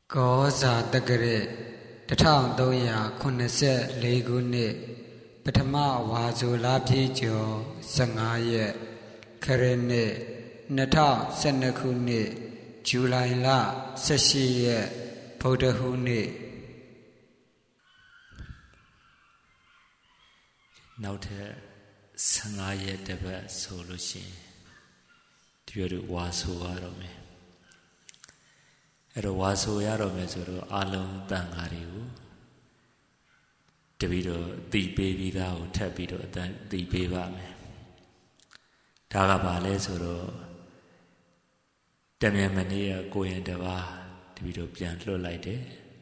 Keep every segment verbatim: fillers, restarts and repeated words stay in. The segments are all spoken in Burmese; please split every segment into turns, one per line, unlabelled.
ကောဇာတက္ကရာတစ်ထောင်သုံးရာခုနှစ်ဆယ့်လေးခုနှစ်ပထမဝါဆိုလပြည့်ကျော်ဆယ့်ငါးရက်ခရစ်နှစ်နှစ်ထောင်ဆယ်နှစ်ခုနှစ်ဇူလိုင်လဆယ့်ရှစ်ရက်ဗုဒ္ဓဟူးနေ့
နောက်ထပ်ဆယ့်ငါးရက်တပတ်ဆိုလို့ရှိရင်ဒီလိုဝါဆိုရတော့မယ်အဲ့တော့ဝါဆိုရတော့မယ်ဆိုတော့အလုံးတန်ဃာတွေကိုတပီတော့သိပေးပြီးသားကိုထပ်ပြီးတော့အတန်သိပေးပါမယ်ဒါကဘာလဲဆိုတော့တမြန်မနေ့ကကိုရင်တပါးတပီတော့ပြန်လွှတ်လိုက်တယ်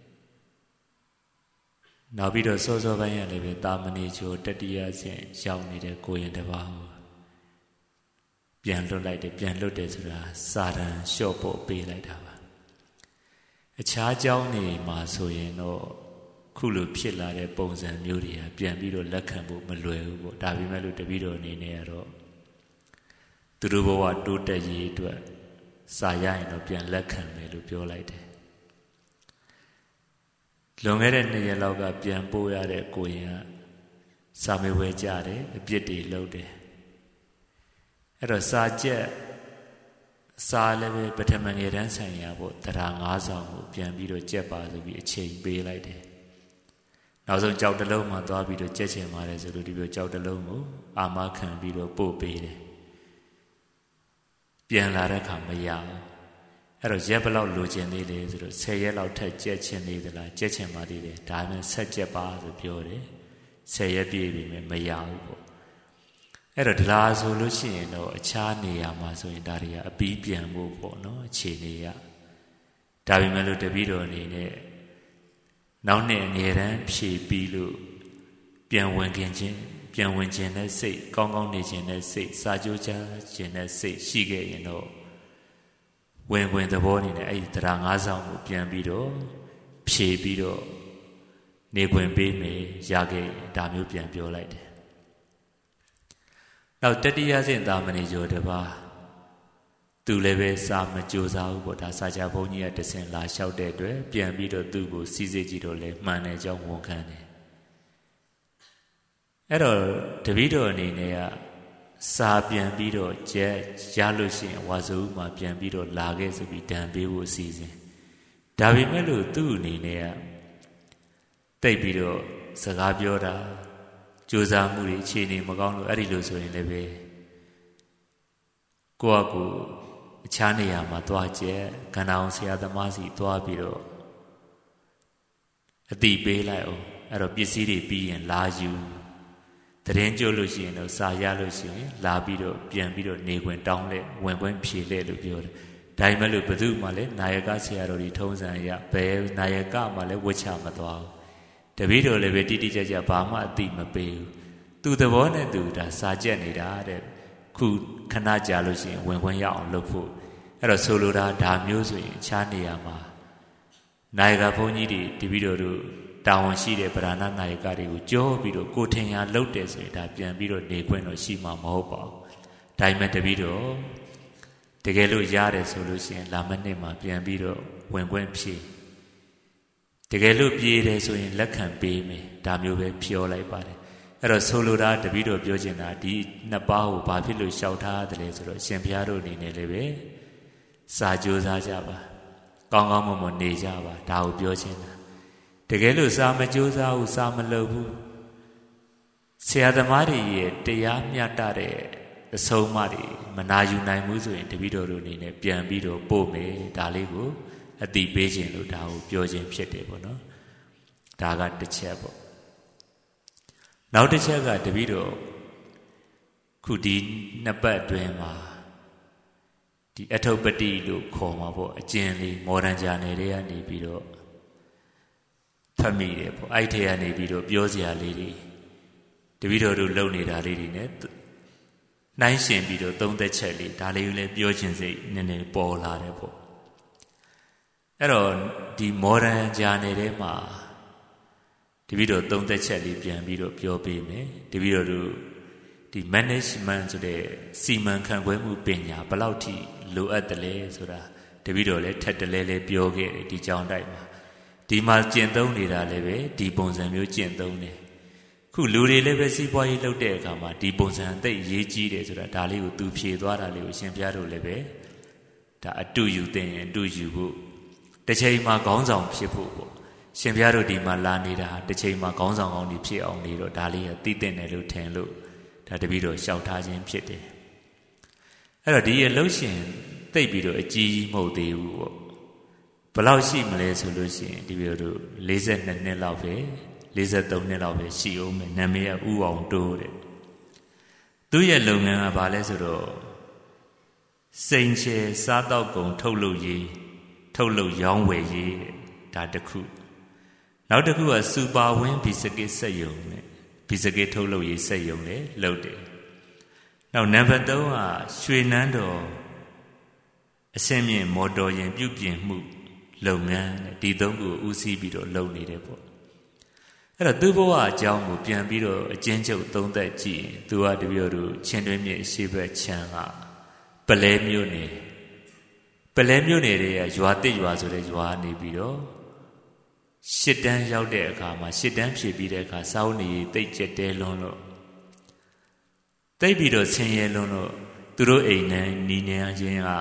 နောက်ပြီးတော့စောစောပိုင်းရလည်းပဲတာမဏေချိုတတိယဆင့်ရောက်နေတဲ့ကိုရင်တပါးကိုပြန်လွတ်လိုက်တယ်ပြန်လွတ်တယ်ဆိုတာစာတန်လျှော့ဖို့ပေးလိုက်တာပါအခြားเจ้าနေမှာဆိုရင်တော့ခုလိုဖြစ်လာတဲ့ပုံစံမျိုးတွေကပြန်ပြီးတော့လက်ခံဖို့မလွယ်ဘူးပေါ့ဒါပေမဲ့လို့တပည့်တော်အနေနဲ့ကတော့သူတို့ဘဝတိုးတက်ရေးအတွက်စာရရင်တော့ပြန်လက်ခံမယ်လို့ပြောလိုက်တယ်လွန်ခဲ့တဲ့နှစ်ရက်လောက်ကပြန်ပို့ရတဲ့ကိုရင်ကစာမေးပွဲကြတယ်အပြစ်တွေလုပ်တယ်အဲ့တော့စာကြက်စာလည်းပဲပထမငယ်တန်းဆိုင်ရာပေါ့တရားငါးဆောင်ကိုပြန်ပြီးတော့ကြက်ပါဆိုပြီးအချိန်ပေးလိုက်တယ်နောက်ဆုံးကြောက်တလုံးမှသွားပြီးတော့ကြက်ချင်ပါတယ်ဆိုလို့ဒီလိုကြောက်တလုံးကိုအာမခံပြီးတော့ပို့ပေးတယ်ပြန်လာတဲ့အခါမရဘူးအဲ့တော့ရက်ဘလောက်လိုချင်သေးလဲဆိုတော့ဆယ်ရက်လောက်ထက်ကြက်ချင်သေးသလားကြက်ချင်ပါသေးတယ်ဒါမှဆက်ကြက်ပါဆိုပြောတယ်ဆယ်ရက်ပြည့်ပြီမရဘူးပေါ့အဲ့တော့ဒလားဆိုလို့ရှိရင်တော့အခြားနေရာမှာဆိုရင်ဒါတွေကအပီးပြန်ဖို့ပေါ့နော်အခြေအနေရဒါပေမဲ့လို့တပည့်တော်အနေနဲ့နောက်နှစ်အငယ်တန်းဖြည့်ပြီးလို့ပြန်ဝင်ခင်ချင်းပြန်ဝင်ခြင်းနဲ့စိတ်ကောင်းကောင်းနေခြင်းနဲ့စိတ်စာကြိုးချခြင်းနဲ့စိတ်ရှိခဲ့ရင်တော့ဝင်ဝင်သဘောနေနဲ့အဲ့ဒီတရားငါးဆောင်ကိုပြန်ပြီးတော့ဖြည့်ပြီးတော့နေခွင့်ပေးမယ်ရခဲ့ဒါမျိုးပြန်ပြောလိုက်တယ်နောက်တတိယဆင့်သာမဏေကျော်တပါးသူလည်းပဲစာမကြိုးစားဘူးပေါ့ဒါစာချဘုန်းကြီးကတဆင်လာလျှောက်တဲ့အတွက်ပြန်ပြီးတော့သူ့ကိုစီစစ်ကြည့်တော့လဲမှန်တယ်ကြောင်းဝန်ခံတယ်အဲ့တော့တပည့်တော်အနေနဲ့ကစာပြန်ပြီးတော့ကျက်ရလို့ရှိရင်ဝါဆိုဥမှာပြန်ပြီးတော့လာခဲ့ဆိုပြီးတန်ပေးဖို့အစီအစဉ်ဒါပေမဲ့လို့သူ့အနေနဲ့ကတိတ်ပြီးတော့စကားပြောတာကြိုးစားမှုတွေအခြေအနေမကောင်းလို့အဲ့ဒီလိုဆိုရင်လည်းပဲကိုယ့်အကူအခြားနေရာမှာသွားကျက်ကန္နာအောင်ဆရာသမားစီသွားပြီးတော့အတိပေးလိုက်အောင်အဲ့တော့ပစ္စည်းတွေပြီးရင်လာယူတရင်ကြိုးလို့ရှိရင်တော့စာရလို့ရှိရင်လာပြီးတော့ပြန်ပြီးတော့နေခွင့်တောင်းလဲဝင်ခွင့်ဖြေလဲလို့ပြောတယ်ဒါပေမဲ့လို့ဘယ်သူမှလည်းနာယကဆရာတော်ကြီးထုံးစံရဘယ်နာယကမှလည်းဝတ်ချမသွားဘူးတပည့်တော်လည်းပဲတိတိကျကျဘာမှအသိမပေးဘူးသူသဘောနဲ့သူဒါစာကြက်နေတာတဲ့ခုခဏကြာလို့ရှိရင်ဝင်ခွင့်ရအောင်လုပ်ဖို့အဲ့တော့ဆိုလိုတာဒါမျိုးဆိုရင်အခြားနေရာမှာနာယကဘုန်းကြီးတွေတပည့်တော်တို့တာဝန်ရှိတဲ့ဗราဏနာယကတွေကိုကြောပြီးတော့ကိုထင်ရလုပ်တယ်ဆိုရင်ဒါပြန်ပြီးတော့နေခွင့်တော့ရှိမှာမဟုတ်ပါဘူးဒါပေမဲ့တပည့်တော်တကယ်လို့ရတယ်ဆိုလို့ရှိရင်လာမနှစ်မှာပြန်ပြီးတော့ဝင်ခွင့်ဖြည့်တကယ်လို့ပြေးတယ်ဆိုရင်လက်ခံပေးမယ်ဒါမျိုးပဲပြောလိုက်ပါတယ်အဲ့တော့ဆိုလိုတာတပည့်တော်ပြောချင်တာဒီနှစ်ပါးကိုဘာဖြစ်လို့ရှောက်ထားတယ်လဲဆိုတော့ရှင်ဘုရားတို့အနေနဲ့လည်းပဲစာကြိုးစားကြပါကောင်းကောင်းမွန်မွန်နေကြပါဒါကိုပြောချင်တာတကယ်လို့စာမကြိုးစားဘူးစာမလုပ်ဘူးဆရာသမားတွေရဲ့တရားမျှတတဲ့အဆုံးအမတွေမနာယူနိုင်ဘူးဆိုရင်တပည့်တော်တို့အနေနဲ့ပြန်ပြီးတော့ပို့မယ်ဒါလေးကိုအတိပေးခြင်းလို့ဒါကိုပြောခြင်းဖြစ်တယ်ပေါ့နော်ဒါကတစ်ချက်ပေါ့နောက်တစ်ချက်ကတပည့်တော်ခုဒီနှစ်ပတ်အတွင်းမှာဒီအထုပ္ပတိလို့ခေါ်မှာပေါ့အကျဉ်းလေးမော်ဒန်ဂျာနယ်တွေကနေပြီးတော့ဖတ်မိတယ်ပေါ့အဲ့ထဲကနေပြီးတော့ပြောစရာလေးတွေတပည့်တော်တို့လုပ်နေတာလေးတွေ ਨੇ နှိုင်းရှင်ပြီးတော့သုံးသက်ချက်လေးဒါလေးကိုလည်းပြောခြင်းစိတ်နည်းနည်းပေါ်လာတယ်ပေါ့အဲ့တော့ဒီမော်ဒန်ဂျာနယ်ထဲမှာတပည့်တော်သုံးသက်ချက်လေးပြန်ပြီးတော့ပြောပေးမယ်တပည့်တော်တို့ဒီ management ဆိုတဲ့စီမံခန့်ခွဲမှုပညာဘယ်လောက်ထိလိုအပ်တယ်လဲဆိုတာတပည့်တော်လည်းထက်တလဲလဲပြောခဲ့တယ်ဒီကြောင်းတိုက်မှာဒီမှာကျင့်သုံးနေတာလည်းပဲဒီပုံစံမျိုးကျင့်သုံးတယ်ခုလူတွေလည်းပဲစီးပွားရေးလုပ်တဲ့အခါမှာဒီပုံစံအသိရေးကြီးတယ်ဆိုတာဒါလေးကိုသူဖြေသွားတာလေးကိုရှင်ဘုရားတို့လည်းပဲဒါအတူယူသိရင်အတူယူဖို့တစ်ချိန်မှာခေါင်းဆောင်ဖြစ်ဖို့ပေါ့ရှင်ဘုရားတို့ဒီမှာလာနေတာတစ်ချိန်မှာခေါင်းဆောင်ကောင်းတွေဖြစ်အောင်နေတော့ဒါလေးကသိတဲ့တယ်လို့ထင်လို့ဒါတပည့်တော်ရှောက်ထားခြင်းဖြစ်တယ်အဲ့တော့ဒီအလုပ်ရှင်သိပ်ပြီးတော့အကြီးကြီးမဟုတ်သေးဘူးပေါ့ဘယ်လောက်ရှိမလဲဆိုလို့ရှိရင်ဒီလိုတို့၄၂နှစ်လောက်ပဲ၄၃နှစ်လောက်ပဲရှိအောင်မယ်နာမည်ကဥအောင်တိုးတဲ့သူ့ရဲ့လုပ်ငန်းကဘာလဲဆိုတော့စိန်ချေစားတောက်ကုန်ထုတ်လုပ်ရေးထုတ်လုပ်ရောင်းဝယ်ရေးဒါတစ်ခုနောက်တစ်ခုကစူပါဝင်းဘီစကစ်စက်ယုံနဲ့ဘီစကစ်ထုတ်လုပ်ရေးစက်ယုံနဲ့လုပ်တယ်နောက်နံပါတ်၃ကရွှေနန်းတော်အစင်းမြင့်မော်တော်ယာဉ်ပြုပြင်မှုလုပ်ငန်းဒီသုံးခုကိုဦးစီးပြီးတော့လုပ်နေတယ်ပေါ့အဲ့တော့သူ့ဘဝအကြောင်းကိုပြန်ပြီးတော့အကျဉ်းချုပ်သုံးသပ်ကြည့်ရင်သူကတပည့်တော်ချင်းတွင်းမြစ်ရှေ့ဘက်ခြမ်းကပလဲမြို့နယ်ပလဲမြို့နယ်တွေကရွာတစ်ရွာဆိုတဲ့ရွာနေပြီးတော့ရှစ်တန်းရောက်တဲ့အခါမှာရှစ်တန်းဖြည့်ပြီးတဲ့အခါစောင်းနေတိတ်ကျက်တဲလွန်းလို့တိတ်ပြီးတော့ဆင်းရဲလွန်းလို့သူတို့အိမ်နဲ့နီးနေခြင်းက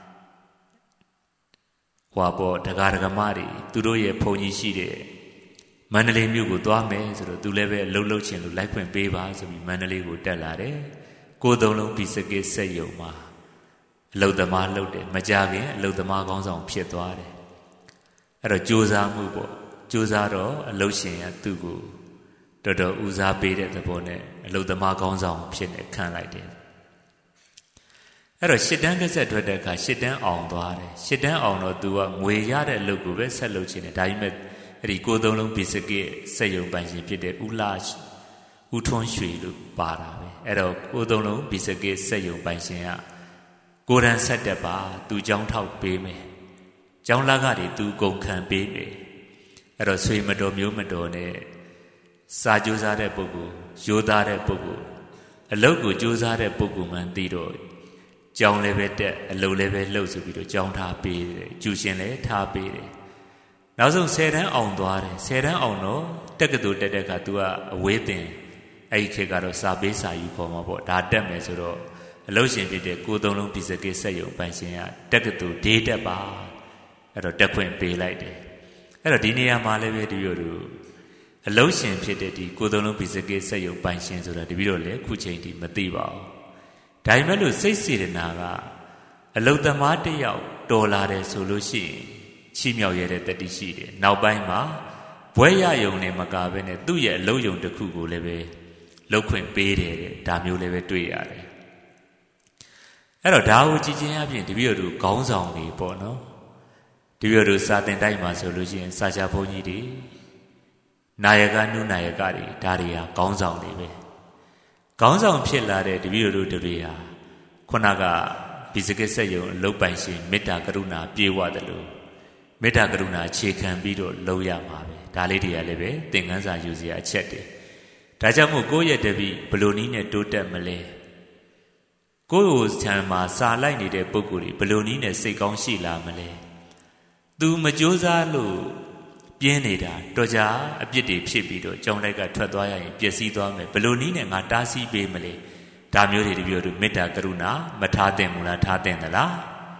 ဟွာပေါ်ဒကာဒကမတွေသူတို့ရဲ့ဘုံကြီးရှိတဲ့မန္တလေးမြို့ကိုသွားမယ်ဆိုတော့သူလည်းပဲအလုပ်လုပ်ချင်လို့လိုက်ခွင့်ပေးပါဆိုပြီးမန္တလေးကိုတက်လာတယ်ကိုသုံးလုံးဘီစကစ်စက်ယုံမှာအလုပ်သမားလုပ်တယ်မကြခင်အလုပ်သမားကောင်းဆောင်ဖြစ်သွားတယ်အဲ့တော့ကြိုးစားမှုပေါ့ကြိုးစားတော့အလုပ်ရှင်ကသူ့ကိုတော်တော်ဦးစားပေးတဲ့သဘောနဲ့အလုပ်သမားကောင်းဆောင်ဖြစ်နေခံလိုက်တယ်အဲ့တော့ရှစ်တန်းကဆက်ထွက်တဲ့အခါရှစ်တန်းအောင်သွားတယ်ရှစ်တန်းအောင်တော့သူကငွေရတဲ့အလုပ်ကိုပဲဆက်လုပ်ချင်တယ်ဒါပေမဲ့အဲ့ဒီကိုသုံးလုံးဘီစကစ်စက်ယုံပိုင်ရှင်ဖြစ်တဲ့ဦးလာဦးထွန်းရွှေလို့ပါတာပဲအဲ့တော့ကိုသုံးလုံးဘီစကစ်စက်ယုံပိုင်ရှင်ကကိုရန်ဆက်တက်ပါသူကြောင်းထောက်ပေးမယ်ကျောင်းလာကတွေသူကုန်ခံပေးမယ်အဲ့တော့ဆွေမတော်မျိုးမတော်နဲ့စာကြိုးစားတဲ့ပုဂ္ဂိုလ်ရိုးသားတဲ့ပုဂ္ဂိုလ်အလုပ်ကိုကြိုးစားတဲ့ပုဂ္ဂိုလ်မှန်သိတော့ကျောင်းလည်းပဲတက်အလုပ်လည်းပဲလှုပ်ဆိုပြီးတော့ကျောင်းထားပေးတယ်ကျူရှင်လည်းထားပေးတယ်နောက်ဆုံးဆယ်တန်းအောင်သွားတယ်ဆယ်တန်းအောင်တော့တက္ကသိုလ်တက်တဲ့အခါ तू ကအဝေးတင်အဲ့ဒီခေတ်ကတော့စာပေးစာယူခေါ်မှာပေါ့ဒါတက်မယ်ဆိုတော့အလုပ်ရှင်ဖြစ်တဲ့ကိုသုံးလုံးဘီစကစ်စက်ယုံပိုင်ရှင်ကတက္ကသိုလ်ဒေးတက်ပါအဲ့တော့တက်ခွင့်ပေးလိုက်တယ်အဲ့တော့ဒီနေရာမှာလည်းပဲတပည့်တို့အလုပ်ရှင်ဖြစ်တဲ့ဒီကိုသုံးလုံးဘီစကစ်စက်ယုံပိုင်ရှင်ဆိုတာတပည့်တို့လည်းခုချိန်ထိမသိပါဘူးဒါပေမဲ့လို့စိတ်စေတနာကအလုသမားတစ်ယောက်တော်လာတယ်ဆိုလို့ရှိရင်ချီးမြှောက်ရတဲ့တတိရှိတယ်နောက်ပိုင်းမှာဘွဲရယုံနဲ့မကဘဲနဲ့သူ့ရဲ့အလုပ်ယုံတစ်ခုကိုလည်းပဲလုပ်ခွင့်ပေးတယ်တဲ့ဒါမျိုးလည်းပဲတွေ့ရတယ်အဲ့တော့ဒါကိုကြည်ချင်းအပြင်တပည့်တို့ခေါင်းဆောင်တွေပေါ့နော်တပည့်တို့စာတင်တိုက်မှာဆိုလို့ရှိရင်စာချဘုန်းကြီးတွေနာယကနုနာယကတွေဒါတွေဟာခေါင်းဆောင်တွေပဲခေါင်းဆောင်ဖြစ်လာတဲ့တပည့်တို့တွေဟာခုနကဘီစကစ်ဆက်ယုံအလုပ်ပိုင်ရှင်မေတ္တာကရုဏာပြေဝတယ်လို့မေတ္တာကရုဏာအခြေခံပြီးတော့လုပ်ရမှာပဲဒါလေးတွေကလည်းပဲသင်ခန်းစာယူစရာအချက်တွေဒါကြောင့်မို့ကိုယ့်ရဲ့တပည့်ဘလို့နည်းနဲ့တိုးတက်မလဲကိုယ့်ကိုယ်ချမ်းမှာစာလိုက်နေတဲ့ပုဂ္ဂိုလ်တွေဘလို့နည်းနဲ့စိတ်ကောင်းရှိလာမလဲသူမကြိုးစားလို့ပြင်းနေတာတော့ကြာအပြစ်တွေဖြစ်ပြီးတော့ကြောင်းတိုက်ကထွက်သွားရရင်ပျက်စီးသွားမယ်ဘလို့နည်းနဲ့ငါတားဆီးပေးမလဲဒါမျိုးတွေတပြည့်တို့မေတ္တာကရုဏာမထားသင့်ဘူးလားထားသင့်သလား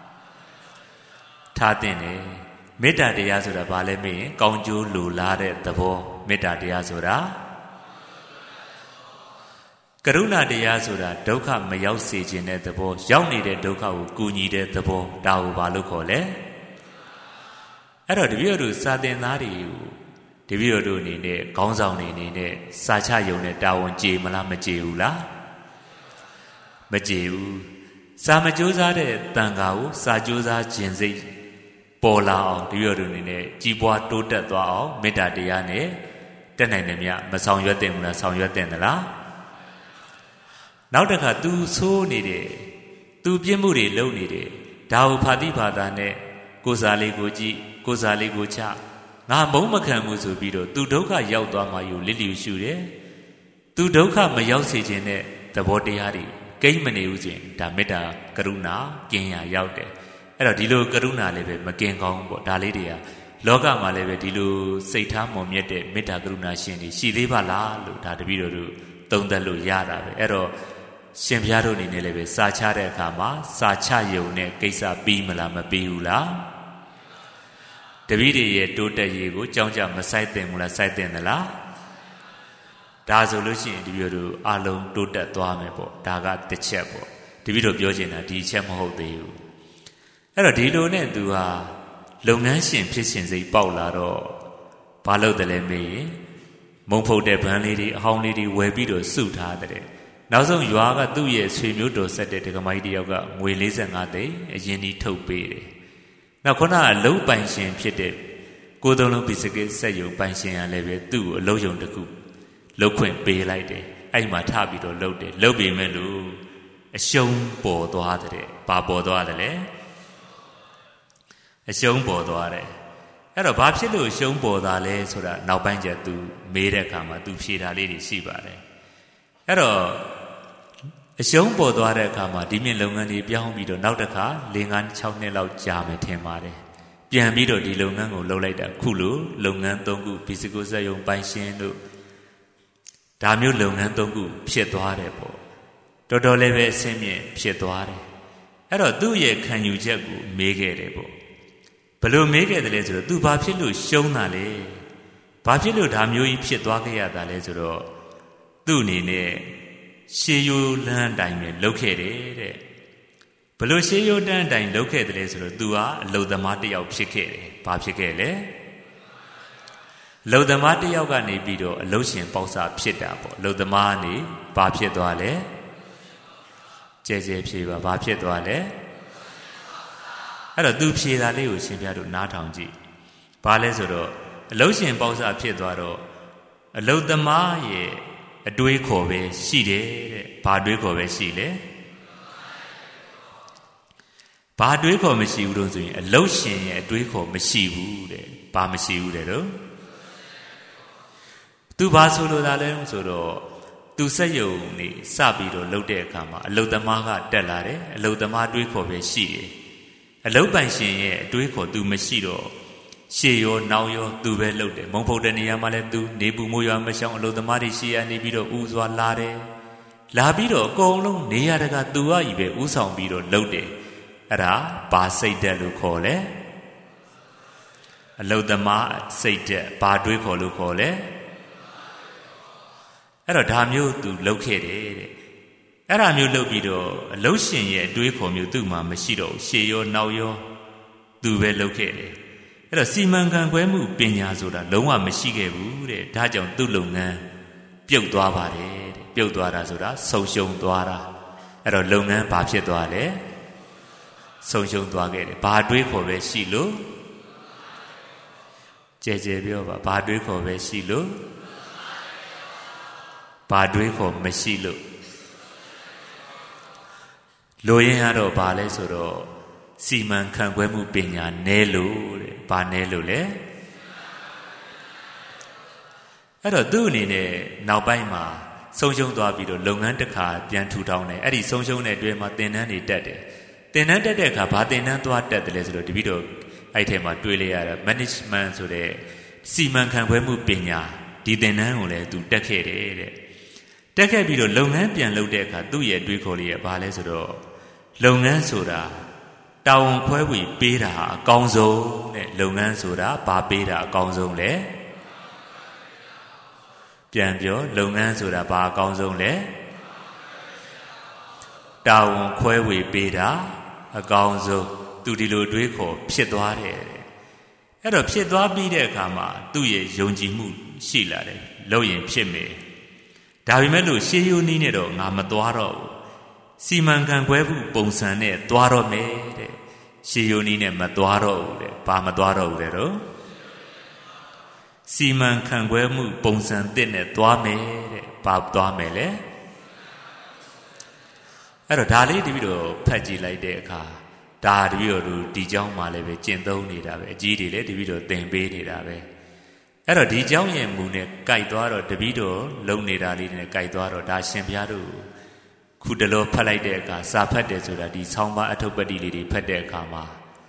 ထားသင့်တယ်မေတ္တာတရားဆိုတာဘာလဲမေးရင်ကောင်းကျိုးလိုလားတဲ့သဘောမေတ္တာတရားဆိုတာကရုဏာတရားဆိုတာဒုက္ခမရောက်စေခြင်းတဲ့သဘောရောက်နေတဲ့ဒုက္ခကိုကူညီတဲ့သဘောဒါကိုဘာလို့ခေါ်လဲအဲ့တော့တပည့်တို့စာသင်သားတွေကိုတပည့်တို့အနေနဲ့ခေါင်းဆောင်တွေအနေနဲ့စာချယုံနဲ့တာဝန်ကျေမလားမကျေဘူးလားမကျေဘူးစာမကြိုးစားတဲ့တန်ခါကိုစာကြိုးစားခြင်းစိတ်ပေါ်လာအောင်တပည့်တို့အနေနဲ့ကြီးပွားတိုးတက်သွားအောင်မေတ္တာတရားနဲ့တက်နိုင်တယ်မြမဆောင်ရွက်တင်ဘူးလားဆောင်ရွက်တင်သလားနောက်တစ်ခါ तू ဆိုးနေတယ် तू ပြင်းမှုတွေလုပ်နေတယ်ဒါကိုဖာတိဖာသာနဲ့ကိုယ်စားလေးကိုကြည့်ကိုယ်စားလေးကိုချငါမုန်းမခံဘူးဆိုပြီးတော့ तू ဒုက္ခရောက်သွားမှယူလစ်လျူရှုတယ် तू ဒုက္ခမရောက်စေခြင်းတဲ့သဘောတရားတွေကိမ့်မနေဘူးချင်းဒါမေတ္တာကရုဏာကင်းရာရောက်တယ်အဲ့တော့ဒီလိုကရုဏာလေးပဲမကင်ကောင်းပေါ့ဒါလေးတွေကလောကမှာလည်းပဲဒီလိုစိတ်ထားမွန်မြတ်တဲ့မေတ္တာကရုဏာရှင်တွေရှိသေးပါလားလို့ဒါတပည့်တော်တို့သုံးသပ်လို့ရတာပဲအဲ့တော့ရှင်ဘုရားတို့အနေနဲ့လည်းပဲစာချတဲ့အခါမှာစာချယုံနဲ့ကိစ္စပြီးမလားမပြီးဘူးလားတပည့်တွေရဲ့တိုးတက်ရေးကိုကြောင်းကြမဆိုင်သင့်ဘူးလားဆိုင်သင့်သလားဒါဆိုလို့ရှိရင်တပည့်တို့အလုံးတိုးတက်သွားမယ်ပေါ့ဒါကတစ်ချက်ပေါ့တပည့်တို့ပြောချင်တာဒီချက်မဟုတ်သေးဘူးအဲ့တော့ဒီလိုနဲ့သူဟာလုပ်ငန်းရှင်ဖြစ်ရှင်စိတ်ပေါက်လာတော့ဘာလုပ်တယ်လဲမေးရင်မုံဖုတ်တဲ့ဗန်းလေးတွေအဟောင်းလေးတွေဝယ်ပြီးတော့စုထားတဲ့နောက်ဆုံးရွာကသူ့ရဲ့ဆွေမျိုးတော်ဆက်တဲ့ဒကမကြီးတယောက်ကငွေလေးဆယ်ငါးသိန်းအရင်ဒီထုတ်ပေးတယ်နောက်ခုနကအလုံးပိုင်ရှင်ဖြစ်တဲ့ကိုသုံးလုံးဘီစကစ်ဆက်ယုံပိုင်ရှင်ရလည်းပဲသူ့ကိုအလုံးယုံတစ်ခုလှုပ်ခွင့်ပေးလိုက်တယ်အဲ့မှာထပြီးတော့လှုပ်တယ်လှုပ်ပြီးမဲ့လို့အရှုံးပေါ်သွားတဲ့ဘာပေါ်သွားတယ်လဲအရှုံးပေါ်သွားတယ်အဲ့တော့ဘာဖြစ်လို့ရှုံးပေါ်တာလဲဆိုတာနောက်ပိုင်းကျသူမေးတဲ့အခါမှာသူဖြေတာလေးတွေရှိပါတယ်အဲ့တော့အရှုံးပေါ်သွားတဲ့အခါမှာဒီမြင့်လုပ်ငန်းတွေပြောင်းပြီးတော့နောက်တစ်ခါ၄-၅-၆နှစ်လောက်ကြာမယ်ထင်ပါတယ်ပြန်ပြီးတော့ဒီလုပ်ငန်းကိုလုပ်လိုက်တာခုလိုလုပ်ငန်း၃ခုဘီစကိုစက်ရုံပိုင်ရှင်တို့ဒါမျိုးလုပ်ငန်း၃ခုဖြစ်သွားတယ်ပေါ့တော်တော်လေးပဲအဆင့်မြင့်ဖြစ်သွားတယ်အဲ့တော့သူ့ရဲ့ခံယူချက်ကိုမေးခဲ့တယ်ပေါ့ဘယ်လိုမေးခဲ့တယ်လဲဆိုတော့ तू ဘာဖြစ်လို့ရှုံးတာလဲဘာဖြစ်လို့ဒါမျိုးကြီးဖြစ်သွားခဲ့ရတာလဲဆိုတော့သူ့အနေနဲ့ရှေးရိုးလမ်းတိုင်းပဲလုပ်ခဲ့တယ်တဲ့ဘယ်လိုရှေးရိုးတန်းတိုင်းလုပ်ခဲ့တယ်လဲဆိုတော့ तू ဟာအလုသမားတစ်ယောက်ဖြစ်ခဲ့တယ်ဘာဖြစ်ခဲ့လဲအလုသမားတစ်ယောက်ကနေပြီးတော့အလုရှင်ပေါက်စားဖြစ်တာပေါ့အလုသမားကနေဘာဖြစ်သွားလဲကျဲကျဲဖြေပါဘာဖြစ်သွားလဲအဲ့တော့သူဖြေတာလေးကိုရှင်ပြတို့နားထောင်ကြည့်ဘာလဲဆိုတော့အလုရှင်ပေါက်စားဖြစ်သွားတော့အလုသမားရဲ့အတွေးခေါ်ပဲရှိတယ်တဲ့ဘာတွေးခေါ်ပဲရှိလဲဘာတွေးခေါ်မရှိဘူးလို့ဆိုရင်အလုရှင်ရဲ့အတွေးခေါ်မရှိဘူးတဲ့ဘာမရှိဘူးတဲ့တော့သူဘာဆိုလိုတာလဲဆိုတော့သူစက်ယုံနေစပြီးတော့လှုပ်တဲ့အခါမှာအလုသမားကတက်လာတယ်အလုသမားတွေးခေါ်ပဲရှိတယ်အလုပိုင်ရှင်ရဲ့အတွေးခေါ်သူမရှိတော့ရှေ့ရောနောက်ရောသူပဲလှုပ်တယ်မုံဖုတ်တဲ့နေရာမှာလဲသူနေပူမိုးရွာမရှောင်အလုသမားတွေရှေ့ကနေပြီးတော့ဥစွာလာတယ်လာပြီးတော့အကုန်လုံးနေရတကသူကကြီးပဲဥဆောင်ပြီးတော့လှုပ်တယ်အဲ့ဒါဘာစိတ်တက်လို့ခေါ်လဲအလုသမားစိတ်တက်ဘာတွေးခေါ်လို့ခေါ်လဲအဲ့တော့ဒါမျိုးသူလှုပ်ခဲ့တယ်တဲ့အဲ့ဒါမျိုးလှုပ်ပြီးတော့အလုရှင်ရဲ့အတွေးခေါ်မျိုးသူ့မှာမရှိတော့ရှေ့ရောနောက်ရောသူပဲလှုပ်ခဲ့တယ်အဲ့တော့စီမံခန့်ခွဲမှုပညာဆိုတာလုံးဝမရှိခဲ့ဘူးတဲ့ဒါကြောင့်သူ့လုပ်ငန်းပြုတ်သွားပါတယ်တဲ့ပြုတ်သွားတာဆိုတာဆုံရှုံသွားတာအဲ့တော့လုပ်ငန်းဘာဖြစ်သွားလဲဆုံရှုံသွားခဲ့တယ်ဘာတွေးခေါ်ပဲရှိလို့ကြဲကြဲပြောပါဘာတွေးခေါ်ပဲရှိလို့ဘာတွေးခေါ်မရှိလို့လိုရင်းကတော့ဘာလဲဆိုတော့စီမံခန့်ခွဲမှုပညာနဲလို့တဲ့ဘာနဲလို့လဲအဲ့တော့သူ့အနေနဲ့နောက်ပိုင်းမှာဆုံးရှုံးသွားပြီးတော့လုပ်ငန်းတစ်ခါပြန်ထူထောင်တယ်အဲ့ဒီဆုံးရှုံးတဲ့အတွင်းမှာသင်တန်းတွေတက်တယ်သင်တန်းတက်တဲ့အခါဘာသင်တန်းသွားတက်တယ်လဲဆိုတော့တပည့်တော်အဲ့ထဲမှာတွေ့လိုက်ရတာ management ဆိုတဲ့စီမံခန့်ခွဲမှုပညာဒီသင်တန်းကိုလည်းသူတက်ခဲ့တယ်တဲ့တက်ခဲ့ပြီးတော့လုပ်ငန်းပြန်လုပ်တဲ့အခါသူ့ရဲ့တွေးခေါ်လေးကဘာလဲဆိုတော့လုပ်ငန်းဆိုတာတာဝန်ခွဲဝေပေးတာအကောင်းဆုံးတဲ့လုပ်ငန်းဆိုတာဘာပေးတာအကောင်းဆုံးလဲပြန်ပြောလုပ်ငန်းဆိုတာဘာအကောင်းဆုံးလဲတာဝန်ခွဲဝေပေးတာအကောင်းဆုံးသူဒီလိုတွေးခေါ်ဖြစ်သွားတယ်အဲ့တော့ဖြစ်သွားပြီးတဲ့အခါမှာသူ့ရဲ့ယုံကြည်မှုရှိလာတယ်လုပ်ရင်ဖြစ်မယ်ဒါပေမဲ့လို့ရှေးရိုးနည်းနဲ့တော့ငါမသွားတော့ဘူးစီမံခန့်ခွဲမှုပုံစံနဲ့သွားတော့မယ်တဲ့ရှေးရိုးနည်းနဲ့မသွားတော့ဘူးတဲ့ဘာမသွားတော့ဘူးတဲ့တော့စီမံခန့်ခွဲမှုပုံစံသစ်နဲ့သွားမယ်တဲ့ဘာသွားမယ်လဲအဲ့တော့ဒါလေးတပည့်တော်ဖတ်ကြည့်လိုက်တဲ့အခါဒါတပည့်တော်တို့ဒီเจ้าမှာလည်းပဲကျင့်သုံးနေတာပဲအကြီးတွေလည်းတပည့်တော်သင်ပေးနေတာပဲအဲ့တော့ဒီเจ้าရဲ့မူနဲ့ကြိုက်သွားတော့တပည့်တော်လုံနေတာလေးနဲ့ကြိုက်သွားတော့ဒါရှင်ဘုရားတို့ခုတလောဖတ်လိုက်တဲ့အခါစာဖတ်တယ်ဆိုတာဒီဆောင်းပါအထုပ်ပတ္တိလေးတွေဖတ်တဲ့အခါမှာ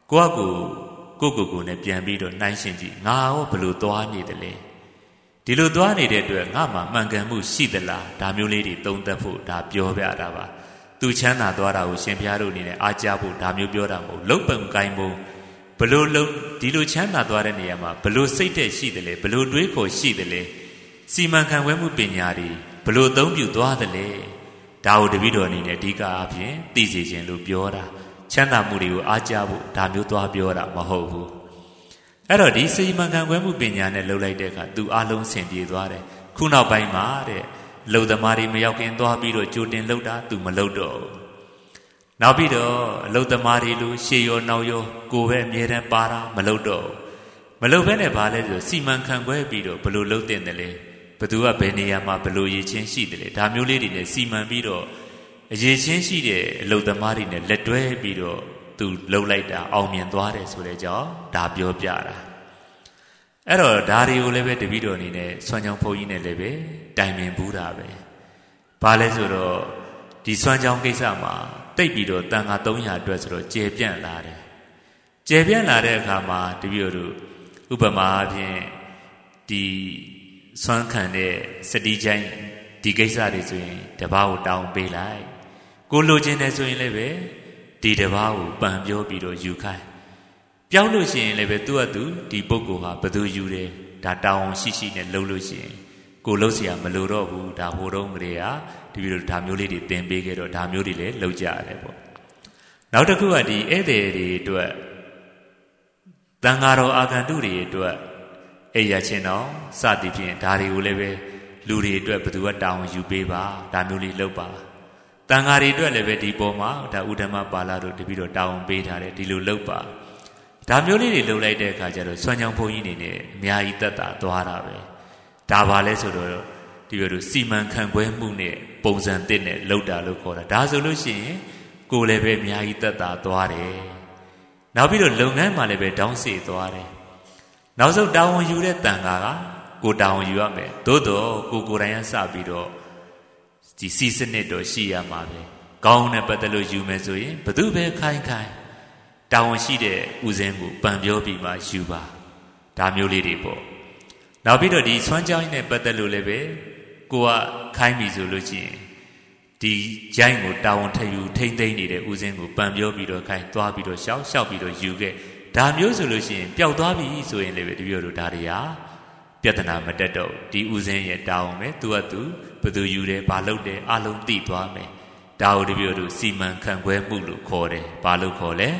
ကိုကကိုကိုကိုကိုနဲ့ပြန်ပြီးတော့နှိုင်းရှင်ကြည့်ငါရောဘလို့သွားနေတယ်လဲဒီလိုသွားနေတဲ့အတွက်ငါမှမှန်ကန်မှုရှိသလားဒါမျိုးလေးတွေသုံးသပ်ဖို့ဒါပြောပြတာပါသူချမ်းသာသွားတာကိုရှင်ဘုရားတို့အနေနဲ့အားကြဖို့ဒါမျိုးပြောတာမဟုတ်လုံပုံကိုင်းပုံဘလို့လုံဒီလိုချမ်းသာသွားတဲ့နေရာမှာဘလို့စိတ်တဲ့ရှိတယ်လဲဘလို့တွေးခေါ်ရှိတယ်လဲစီမံခန့်ခွဲမှုပညာတွေဘလို့သုံးပြသွားတယ်လဲဒါကိုတပည့်တော်အနေနဲ့အဓိကအားဖြင့်သိစေခြင်းလို့ပြောတာချမ်းသာမှုတွေကိုအားကြဖို့ဒါမျိုးသွားပြောတာမဟုတ်ဘူးအဲ့တော့ဒီစီမံခန့်ခွဲမှုပညာနဲ့လှုပ်လိုက်တဲ့အခါသူအလုံးဆင်ပြေသွားတယ်ခုနောက်ပိုင်းမှာတဲ့လှုပ်သမားတွေမရောက်ခင်သွားပြီးတော့ကြိုတင်လှုပ်တာသူမလှုပ်တော့ဘူးနောက်ပြီးတော့အလှုပ်သမားတွေလိုရှေ့ရောနောက်ရောကိုယ်ပဲအမြဲတမ်းပါတာမလှုပ်တော့ဘူးမလှုပ်ဘဲနဲ့ဘာလဲဆိုစီမံခန့်ခွဲပြီးတော့ဘယ်လိုလှုပ်တင်တယ်လဲဘသူကဘယ်နေရာမှာဘယ်လိုရည်ချင်းရှိတယ်လဲဒါမျိုးလေးတွေနဲ့စီမံပြီးတော့အရေးချင်းရှိတဲ့အလှုပ်သမားတွေနဲ့လက်တွဲပြီးတော့သူလှုပ်လိုက်တာအောင်မြင်သွားတယ်ဆိုတဲ့ကြောင့်ဒါပြောပြတာအဲ့တော့ဒါတွေကိုလည်းပဲတပည့်တော်အနေနဲ့ဆွမ်းကြောင်းဘုန်းကြီးနဲ့လည်းပဲတိုင်ပင်ဘူးတာပဲဘာလဲဆိုတော့ဒီဆွမ်းကြောင်းကိစ္စမှာတိတ်ပြီးတော့တန်ခါသုံးရာအတွက်ဆိုတော့ကျေပြန့်လာတယ်ကျေပြန့်လာတဲ့အခါမှာတပည့်တော်တို့ဥပမာအဖြစ်ဒီဆွမ်းခံတဲ့စတိချိုင်းဒီကိစ္စတွေဆိုရင်တပားကိုတောင်းပေးလိုက်ကိုလိုချင်တယ်ဆိုရင်လည်းပဲဒီတပားကိုပန်ပြောပြီးတော့ယူခိုင်းပြောင်းလို့ရှိရင်လည်းပဲသူ့အတူဒီပုဂ္ဂိုလ်ဟာဘယ်သူယူတယ်ဒါတောင်းရှိရှိနဲ့လှုပ်လို့ရှိရင်ကိုလှုပ်เสียမလို့တော့ဘူးဒါဟိုတုန်းကလေးကဒီပြီးတော့ဒါမျိုးလေးတွေသင်ပေးခဲ့တော့ဒါမျိုးတွေလည်းလှုပ်ကြရတယ်ပေါ့နောက်တစ်ခုကဒီဧည့်သည်တွေအတွက်တန်ဃာတော်အာဂန္တုတွေအတွက်အိယာချင်းတော်စသည်ဖြင့်ဒါတွေကိုလည်းပဲလူတွေအတွက်ဘယ်သူကတောင်းယူပေးပါဒါမျိုးလေးလုပ်ပါတန်ဃာတွေအတွက်လည်းပဲဒီပေါ်မှာဒါဥဒ္ဓမပါဠိတို့တပြီးတော့တောင်းပေးထားတယ်ဒီလိုလုပ်ပါဒါမျိုးလေးတွေလှုပ်လိုက်တဲ့အခါကျတော့ဆွမ်းကြောင်းဘုန်းကြီးနေနဲ့အများကြီးသက်သာသွားတာပဲဒါပါလဲဆိုတော့ဒီလိုလိုစီမံခန့်ခွဲမှုနဲ့ပုံစံသစ်နဲ့လှုပ်တာလို့ခေါ်တာဒါဆိုလို့ရှိရင်ကိုယ်လည်းပဲအများကြီးသက်သာသွားတယ်နောက်ပြီးတော့လုပ်ငန်းမှာလည်းပဲတောင်းစေသွားတယ်နောက်ဆုံးတာဝန်ယူတဲ့တန်ခါကကိုတာဝန်ယူရမယ်သို့တော့ကိုကိုယ်တိုင်ကစပြီးတော့ဒီစီစနစ်တော့ရှိရမှာပဲကောင်းတဲ့ပတ်သက်လို့ယူမယ်ဆိုရင်ဘသူပဲခိုင်းခိုင်းတာဝန်ရှိတဲ့ဦးစင်းကိုပန်ပြောပြီးမှယူပါဒါမျိုးလေးတွေပေါ့နောက်ပြီးတော့ဒီဆွမ်းကြောင်းနဲ့ပတ်သက်လို့လည်းပဲကိုကခိုင်းပြီဆိုလို့ရှိရင်ဒီဂျိုင်းကိုတာဝန်ထယူထိမ့်သိမ့်နေတဲ့ဦးစင်းကိုပန်ပြောပြီးတော့ခိုင်းသွားပြီးတော့ရှောက်ရှောက်ပြီးတော့ယူခဲ့ဒါမျိုးဆိုလို့ရှိရင်ပျောက်သွားပြီဆိုရင်လည်းပဲတပြည့်တို့ဒါတွေဟာပြဿနာမတက်တော့ဒီဦးစင်းရဲ့တာဝန်ပဲသူကသူဘယ်သူယူတယ်ဘာလုပ်တယ်အလုံးသိသွားမယ်ဒါကိုတပြည့်တို့စီမံခန့်ခွဲမှုလို့ခေါ်တယ်ဘာလို့ခေါ်လဲ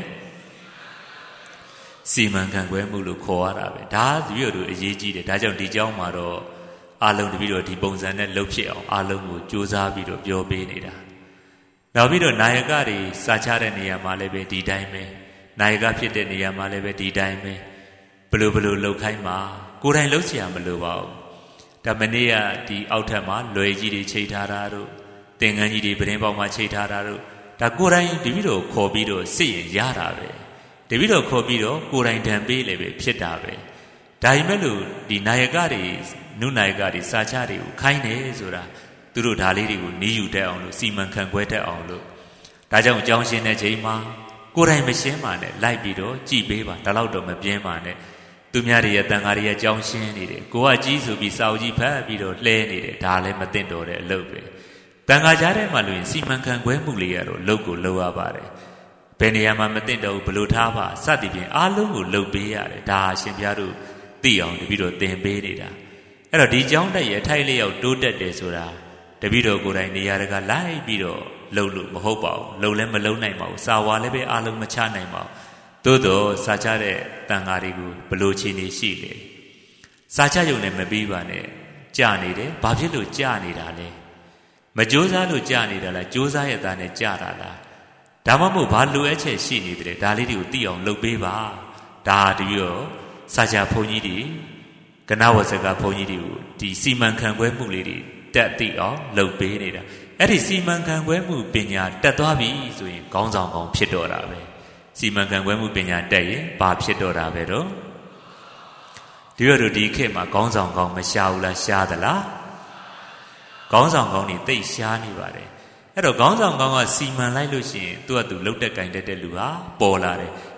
စီမံခန့်ခွဲမှုလို့ခေါ်ရတာပဲဒါတပြည့်တို့အရေးကြီးတယ်ဒါကြောင့်ဒီเจ้าမှာတော့အလုံးတပြည့်တို့ဒီပုံစံနဲ့လှုပ်ဖြစ်အောင်အလုံးကိုစူးစမ်းပြီးတော့ပြောပေးနေတာနောက်ပြီးတော့နာယကတွေစာချတဲ့နေရာမှာလည်းပဲဒီတိုင်းပဲနာယကဖြစ်တဲ့နေရာမှာလည်းပဲဒီတိုင်းပဲဘလို့ဘလို့လှုပ်ခိုင်းမှာကိုယ်တိုင်လှုပ်เสียမလို့ပါဘူးဒါမနေ့ကဒီအောက်ထပ်မှာလွယ်ကြီးတွေချိတ်ထားတာတို့သင်္ကန်းကြီးတွေပရင်းပေါက်မှာချိတ်ထားတာတို့ဒါကိုယ်တိုင်တပြည့်တို့ခေါ်ပြီးတော့စစ်ရင်ရတာပဲတပည့်တော်ခေါ်ပြီးတော့ကိုယ်တိုင်တံပေးလည်းပဲဖြစ်တာပဲဒါပေမဲ့လို့ဒီနာယကတွေနုနာယကတွေစာချတွေကိုခိုင်းတယ်ဆိုတာသူတို့ဒါလေးတွေကိုနီးယူတတ်အောင်လို့စီမံခန့်ခွဲတတ်အောင်လို့ဒါကြောင့်အကြောင်းရှင်းတဲ့ချိန်မှာကိုယ်တိုင်မရှင်းပါနဲ့လိုက်ပြီးတော့ကြည်ပေးပါဒါတော့တော့မပြင်းပါနဲ့သူများတွေရဲ့တန်ခါတွေရဲ့အကြောင်းရှင်းနေတယ်ကိုကကြီးဆိုပြီးစာအုပ်ကြီးဖတ်ပြီးတော့လှဲနေတယ်ဒါလည်းမသိတော့တဲ့အလုပ်ပဲတန်ခါကြားထဲမှာလို့ရင်စီမံခန့်ခွဲမှုလေးရတော့လုပ်ကိုလုပ်ရပါတယ်ဘယ်နေရာမှာမသိတော့ဘူးဘလို့ထားပါစသည်ဖြင့်အားလုံးကိုလှုပ်ပေးရတယ်ဒါရှင်ဘုရားတို့သိအောင်တပည့်တော်သင်ပေးနေတာအဲ့တော့ဒီကြောင်းတက်ရထိုက်လျောက်တိုးတက်တယ်ဆိုတာတပည့်တော်ကိုယ်တိုင်နေရာတကာလိုက်ပြီးတော့လှုပ်လို့မဟုတ်ပါဘူးလှုပ်လည်းမလှုပ်နိုင်ပါဘူးစာဝါလည်းပဲအားလုံးမချနိုင်ပါဘူးသို့တော့စာချတဲ့တန်ဃာတွေကိုဘလို့ချီနေရှိလေစာချရုံနဲ့မပြီးပါနဲ့ကြာနေတယ်ဘာဖြစ်လို့ကြာနေတာလဲမကြိုးစားလို့ကြာနေတာလားကြိုးစားရတဲ့နဲ့ကြာတာလားဒါမှမဟုတ်ဘာလိုအပ်ချက်ရှိနေတယ်ဒါလေးတွေကိုသိအောင်လုပ်ပေးပါဒါတပြီးတော့စာချဘုန်းကြီးတွေကဏဝဇကဘုန်းကြီးတွေကိုဒီစီမံခန့်ခွဲမှုလေးတွေတက်သိအောင်လုပ်ပေးနေတာအဲ့ဒီစီမံခန့်ခွဲမှုပညာတက်သွားပြီဆိုရင်ခေါင်းဆောင်ကောင်းဖြစ်တော့တာပဲစီမံခန့်ခွဲမှုပညာတက်ရင်ဘာဖြစ်တော့တာပဲတော့ဒီရတို့ဒီခေတ်မှာခေါင်းဆောင်ကောင်းမရှာဘူးလားရှားသလားခေါင်းဆောင်ကောင်းနေသိရှားနေပါတယ်အဲ့တော့ခေါင်းဆောင်ကောင်းကစီမံလိုက်လို့ရှိရင်သူကသူလှုပ်တက်ကင်တက်တဲ့လူဟာပေါ်လာတယ်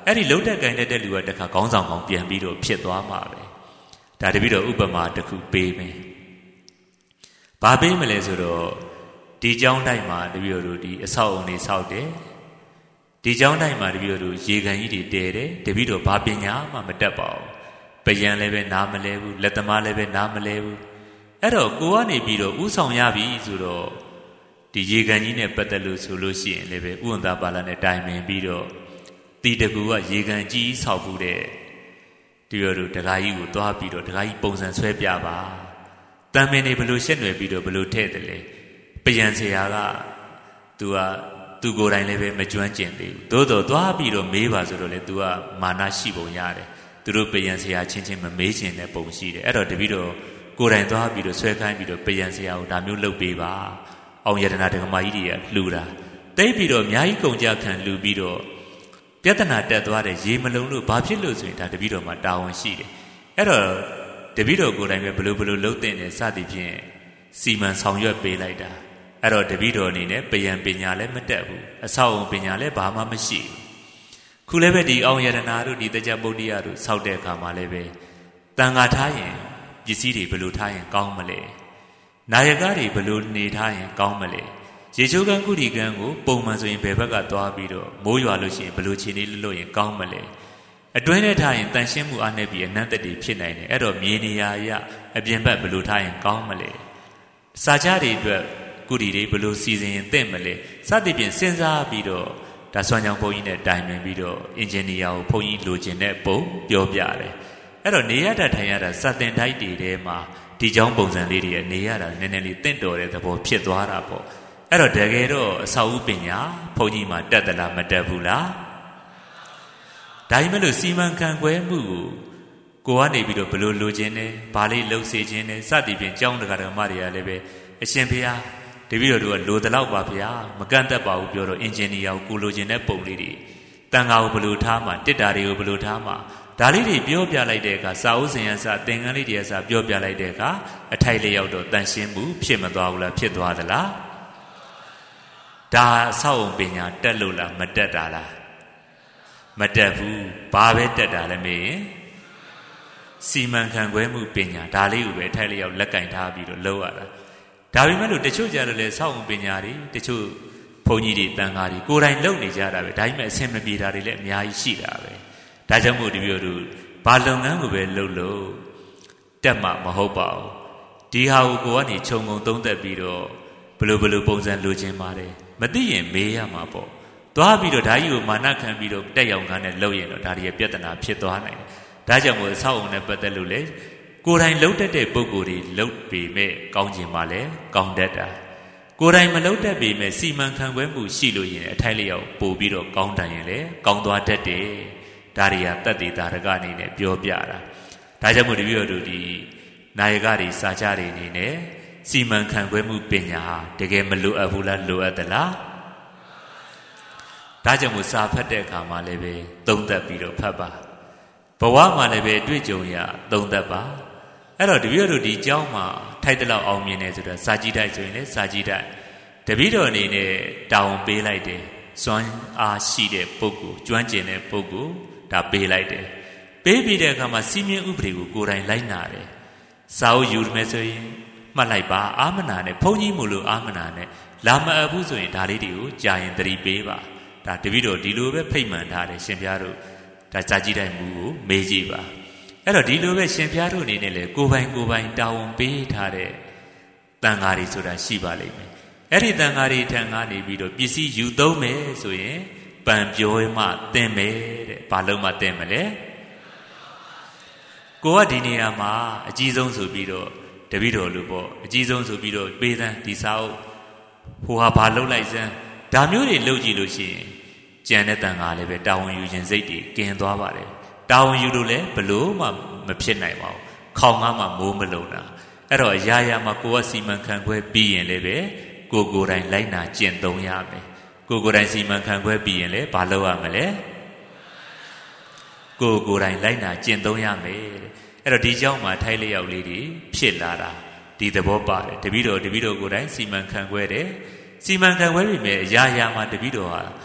အဲ့ဒီလုံးတက်ကိုင်းတဲ့လူကတခါခေါင်းဆောင်ကောင်ပြန်ပြီးတော့ဖြစ်သွားမှာပဲဒါတပည့်တော်ဥပမာတစ်ခုပေးမယ်ဘာပေးမလဲဆိုတော့ဒီကျောင်းတိုင်းမှာတပည့်တော်တို့ဒီအဆောက်အုံတွေဆောက်တယ်ဒီကျောင်းတိုင်းမှာတပည့်တော်တို့ရေကန်ကြီးတွေတဲတယ်တပည့်တော်ဘာပညာမှမတတ်ပါဘူးပယံလည်းပဲနားမလဲဘူးလက်သမားလည်းပဲနားမလဲဘူးအဲ့တော့ကိုကနေပြီးတော့ဥဆောင်ရပြီဆိုတော့ဒီရေကန်ကြီးနဲ့ပတ်သက်လို့ဆိုလို့ရှိရင်လည်းပဲဥဝန္တာပါဠိနဲ့တိုင်ပင်ပြီးတော့တီတကူကရေကန်ကြီးဆောက်ဘူးတဲ့တပည့်တော်တို့ဒကာကြီးကိုသွားပြီးတော့ဒကာကြီးပုံစံဆွဲပြပါတန်မင်းတွေဘလို့ရှက်နွယ်ပြီးတော့ဘလို့ထဲ့တယ်လေပယံဆရာကသူကသူကိုယ်တိုင်လည်းပဲမကျွမ်းကျင်သေးဘူးသို့တော်သွားပြီးတော့မေးပါဆိုတော့လေသူကမာနရှိပုံရတယ်သူတို့ပယံဆရာချင်းချင်းမမေးချင်တဲ့ပုံရှိတယ်အဲ့တော့တပည့်တော်ကိုယ်တိုင်သွားပြီးတော့ဆွဲခိုင်းပြီးတော့ပယံဆရာကိုဒါမျိုးလုပ်ပေးပါအောင်ယတနာဒကမာကြီးတွေကလှူတာတိတ်ပြီးတော့အများကြီးကုန်ကြခံလှူပြီးတော့ပြဿနာတက်သွားတဲ့ရေမလုံးလို့ဘာဖြစ်လို့ဆိုရင်ဒါတပည့်တော်မှာတာဝန်ရှိတယ်အဲ့တော့တပည့်တော်ကိုယ်တိုင်ပဲဘလို့ဘလို့လှုပ်တဲ့နဲ့စသည်ဖြင့်စီမံဆောင်ရွက်ပေးလိုက်တာအဲ့တော့တပည့်တော်အနေနဲ့ပယံပညာလည်းမတက်ဘူးအဆောက်အုံပညာလည်းဘာမှမရှိဘူးခုလည်းပဲဒီအောင်ယတနာတို့ဒီတကြပုဒ္ဓိယတို့ဆောက်တဲ့အခါမှာလည်းပဲတန်ခါထားရင်ပစ္စည်းတွေဘလို့ထားရင်ကောင်းမလဲနာယကတွေဘလို့နေထားရင်ကောင်းမလဲရေချိုးကန်းကုတီကန်းကိုပုံမှန်ဆိုရင်ဘယ်ဘက်ကသွားပြီးတော့မိုးရွာလို့ရှိရင်ဘလို့ခြေနေလို့ရင်ကောင်းမလဲအတွင်းထဲထားရင်တန်ရှင်းမှုအားနဲ့ပြီးအနတ်တည်းဖြစ်နိုင်တယ်အဲ့တော့မြေနေရာအရအပြင်ဘက်ဘလို့ထားရင်ကောင်းမလဲစာချတွေအတွက်ကုတီတွေဘလို့စီစဉ်ရင်တင့်မလဲစသဖြင့်စဉ်းစားပြီးတော့ဒါဆွမ်းကြောင်ဘုန်းကြီးနဲ့တိုင်ပင်ပြီးတော့အင်ဂျင်နီယာကိုဘုန်းကြီးလိုချင်တဲ့ပုံပြောပြတယ်အဲ့တော့နေရတာထိုင်ရတာစတင်တိုက်တွေထဲမှာဒီကြောင်းပုံစံလေးတွေနေရတာနည်းနည်းလေးတင့်တော်တဲ့သဘောဖြစ်သွားတာပေါ့အဲ့တော့တကယ်တော့အဆောက်အဦပညာဘုန်းကြီးမှာတက်သလားမတက်ဘူးလားဒါမှမဟုတ်စီမံခန့်ခွဲမှုကိုကိုကနေပြီးတော့ဘလို့လိုချင်တယ်ဘာလေးလှုပ်စေခြင်းတယ်စသည်ဖြင့်ကြောင်းတကာဓမ္မတွေကလည်းပဲအရှင်ဖေဟာတပည့်တော်တို့ကလိုတလောက်ပါဗျာမကန့်သက်ပါဘူးပြောတော့အင်ဂျင်နီယာကိုကိုလိုချင်တဲ့ပုံလေးတွေတန်ခါကိုဘလို့ထားမှတစ်တာတွေကိုဘလို့ထားမှဒါလေးတွေပြောပြလိုက်တဲ့အခါစာအုပ်စင်ရစသင်္ကန်းလေးတွေစပြောပြလိုက်တဲ့အခါအထိုက်လျောက်တော့တန်ရှင်းမှုဖြစ်မသွားဘူးလားဖြစ်သွားသလားဒါအဆောက်အုံပညာတက်လို့လားမတက်တာလားမတက်ဘူးဘာပဲတက်တာလဲမေးရင်စီမံခန့်ခွဲမှုပညာဒါလေးကိုပဲအထိုက်လျောက်လက်ကင်ထားပြီးတော့လုပ်ရတာဒါပေမဲ့လို့တချို့ကြတော့လေဆောက်အုံပညာတွေတချို့ဘုန်းကြီးတွေတန်ခါတွေကိုယ်တိုင်လုပ်နေကြတာပဲဒါပေမဲ့အဆင်မပြေတာတွေလည်းအများကြီးရှိတာပဲဒါကြောင့်မို့ဒီမျိုးတို့ဘာလုပ်ငန်းကိုပဲလုပ်လို့တက်မှမဟုတ်ပါဘူးဒီဟာကိုကိုကနေခြုံငုံသုံးသက်ပြီးတော့ဘလို့ဘလို့ပုံစံလိုချင်ပါတယ်မသိရင်မေးရမှာပေါ့သွားပြီးတော့ဓာကြီးကိုမာနခံပြီးတော့တက်ရောင်ခန်းနဲ့လှုပ်ရင်တော့ဒါတွေပြဿနာဖြစ်သွားနိုင်တယ်ဒါကြောင့်မို့ဆောက်အောင်နဲ့ပတ်သက်လို့လေကိုယ်တိုင်လှုပ်တတ်တဲ့ပုံကိုယ်တွေလှုပ်ပေမဲ့ကောင်းကျင်ပါလေကောင်းတတ်တာကိုယ်တိုင်မလှုပ်တတ်ပေမဲ့စီမံခန့်ခွဲမှုရှိလို့ရင်အထိုက်လျောက်ပို့ပြီးတော့ကောင်းတန်ရင်လေကောင်းသွားတတ်တယ်ဒါတွေကတတ်တည်တာရကအနေနဲ့ပြောပြတာဒါကြောင့်မို့တပည့်တော်တို့ဒီနာယကတွေစာချတွေအနေနဲ့စီမံခန့်ခွဲမှုပညာဟာတကယ်မလိုအပ်ဘူးလားလိုအပ်သလားဒါကြောင့်မို့စာဖတ်တဲ့အခါမှာလည်းပဲသုံးသပ်ပြီးတော့ဖတ်ပါဘဝမှာလည်းပဲတွေ့ကြုံရသုံးသပ်ပါအဲ့တော့တပည့်တော်တို့ဒီကျောင်းမှာထိုက်တလောက်အောင်မြင်နေဆိုတာစာကြည့်တိုက်ဆိုရင်လည်းစာကြည့်တိုက်တပည့်တော်အနေနဲ့တာဝန်ပေးလိုက်တယ်စွမ်းအားရှိတဲ့ပုဂ္ဂိုလ်ကျွမ်းကျင်တဲ့ပုဂ္ဂိုလ်ဒါပေးလိုက်တယ်ပေးပြီးတဲ့အခါမှာစီမင်းဥပဒေကိုကိုယ်တိုင်လိုက်နာတယ်စာအုပ်ယူမယ်ဆိုရင်မှတ်လိုက်ပါအာမနာနဲ့ဘုန်းကြီးမို့လို့အာမနာနဲ့လာမအပ်ဘူးဆိုရင်ဒါလေးတွေကိုကြာရင်သတိပေးပါဒါတပည့်တော်ဒီလိုပဲဖိတ်မှန်ထားတယ်ရှင်ပြားတို့ဒါစာကြည့်တိုင်းမူကိုမေးကြည့်ပါအဲ့တော့ဒီလိုပဲရှင်ပြားတို့အနေနဲ့လေကိုပိုင်ကိုပိုင်တာဝန်ပေးထားတဲ့တန်ဃာတွေဆိုတာရှိပါလိမ့်မယ်အဲ့ဒီတန်ဃာတွေထံကနေပြီးတော့ပစ္စည်းယူသုံးမယ်ဆိုရင်ပံပြောမှသင်မယ်တဲ့ဘာလို့မှသင်မလဲကိုကဒီနေရာမှာအကြီးဆုံးဆိုပြီးတော့တပည့်တော်လူပေါ့အကြီးဆုံးဆိုပြီးတော့ပေးသန်းဒီစာအုပ်ဟိုဟာဘာလုပ်လိုက်စမ်းဒါမျိုးတွေလုပ်ကြည့်လို့ရှိရင်ကြံတဲ့တန်ဃာလည်းပဲတာဝန်ယူခြင်းစိတ်တွေကင်းသွားပါတယ်တာဝန်ယူလို့လည်းဘလို့မှမဖြစ်နိုင်ပါဘူးခေါင်ကားမှမိုးမလုံတာအဲ့တော့အရာရာမှာကိုယ်ကစီမံခန့်ခွဲပြီးရင်လည်းပဲကိုကိုယ်တိုင်လိုက်နာကျင့်သုံးရမယ်ကိုကိုယ်တိုင်စီမံခန့်ခွဲပြီးရင်လည်းဘာလုပ်ရမလဲကိုကိုယ်တိုင်လိုက်နာကျင့်သုံးရမယ်အဲ့တော့ဒီเจ้าမှာထိုက်လျောက်လေးတွေဖြစ်လာတာဒီသဘောပါတယ်တပည့်တော်တပည့်တော်ကိုယ်တိုင်စီမံခန့်ခွဲတယ်စီမံခန့်ခွဲပြီးမြဲအရာရာမှာတပည့်တော်ဟာ